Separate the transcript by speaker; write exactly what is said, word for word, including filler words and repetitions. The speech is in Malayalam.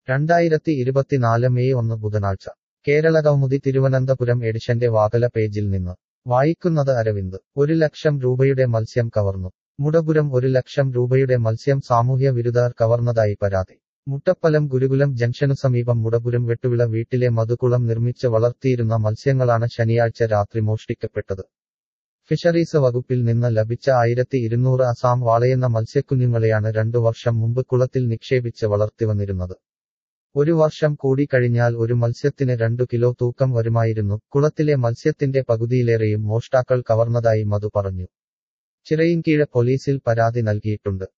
Speaker 1: രണ്ടായിരത്തി ഇരുപത്തിനാല് മെയ് ഒന്ന് ബുധനാഴ്ച കേരളകൗമുദി തിരുവനന്തപുരം എഡിഷന്റെ വാകല പേജിൽ നിന്ന് വായിക്കുന്നത് അരവിന്ദ്. ഒരു ലക്ഷം രൂപയുടെ മത്സ്യം കവർന്നു. മുടപുരം ഒരു ലക്ഷം രൂപയുടെ മത്സ്യം സാമൂഹ്യ വിരുദ്ധർ കവർന്നതായി പരാതി. മുട്ടപ്പലം ഗുരുകുലം ജംഗ്ഷനു സമീപം മുടപുരം വെട്ടുവിള വീട്ടിലെ മധുക്കുളം നിർമ്മിച്ച് വളർത്തിയിരുന്ന മത്സ്യങ്ങളാണ് ശനിയാഴ്ച രാത്രി മോഷ്ടിക്കപ്പെട്ടത്. ഫിഷറീസ് വകുപ്പിൽ നിന്ന് ലഭിച്ച ആയിരത്തി ഇരുന്നൂറ് അസാം വാളയെന്ന മത്സ്യക്കുഞ്ഞുങ്ങളെയാണ് രണ്ടു വർഷം മുമ്പ് കുളത്തിൽ നിക്ഷേപിച്ച് വളർത്തിവന്നിരുന്നത്. ഒരു വർഷം കൂടി കഴിഞ്ഞാൽ ഒരു മത്സ്യത്തിന് രണ്ടു കിലോ തൂക്കം വരുമായിരുന്നു. കുളത്തിലെ മത്സ്യത്തിന്റെ പകുതിയിലേറെയും മോഷ്ടാക്കൾ കവർന്നതായി മധു പറഞ്ഞു. ചിറയിൻകീഴ് പോലീസിൽ പരാതി നൽകിയിട്ടുണ്ട്.